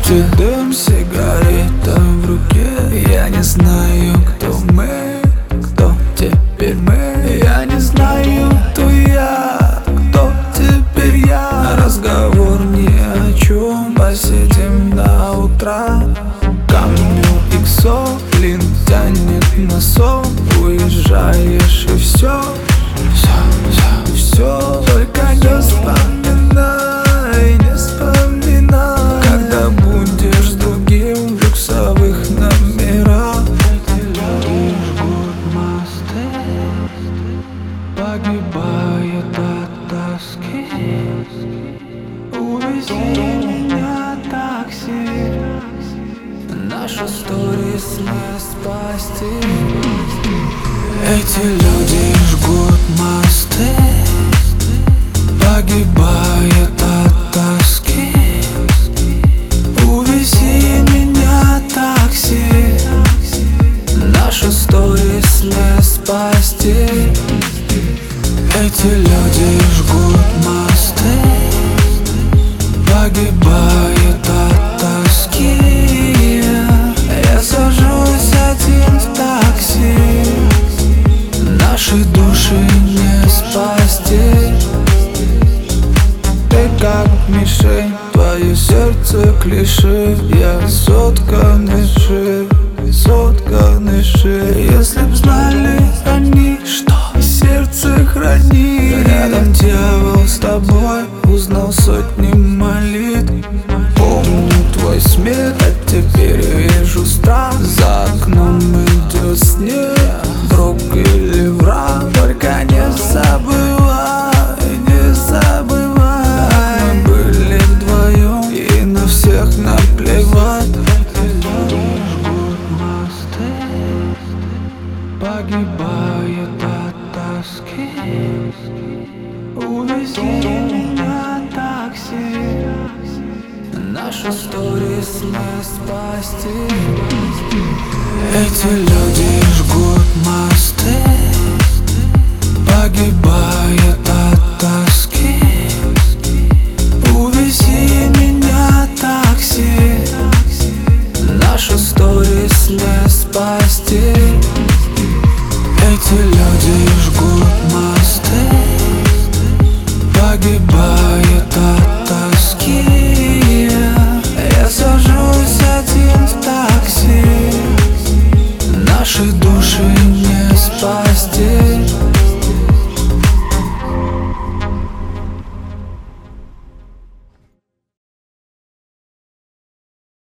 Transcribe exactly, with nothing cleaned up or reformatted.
свете, дым сигарета в руке. Я не знаю, кто мы, кто теперь мы. Я не знаю, кто я, кто теперь я. Разговор ни о чем, посидим до утра. Камню иксо, блин, тянет на сон. Уезжаешь и все, все, все, все. Только не вспоминай, не вспоминай, когда будешь с другим в люксовых номерах. Эти люди жгут мосты, погибают от тоски. Увези меня такси, нашу сторис не спасти. Эти люди жгут мосты, погибают от тоски. Увези меня такси, нашу сторис не спасти. Эти люди жгут мосты, погибают от тоски. Я сажусь один в такси, наши души не спасти. Ты как мишень, твое сердце клише. Я сотканный шир, сотканный шир. Если б знали они, что сердце хранит. Рядом дьявол с тобой, узнал сотни молитв. Помню твой смех, а теперь вижу страх. За окном идет снег, друг или враг. Только не забывай, не забывай, мы были вдвоем и на всех наплевать. Эти люди жгут мосты, погибают от тоски. Увези меня такси, нашу сторис не спасти. Эти люди жгут мосты, погибают от тоски.